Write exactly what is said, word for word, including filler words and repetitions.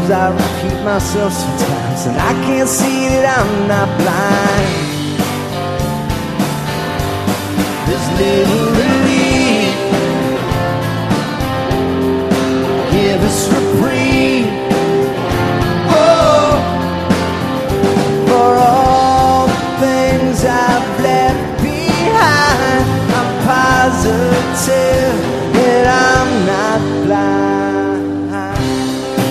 Cause I repeat myself sometimes, and I can't see that I'm not blind. There's little relief, give us reprieve.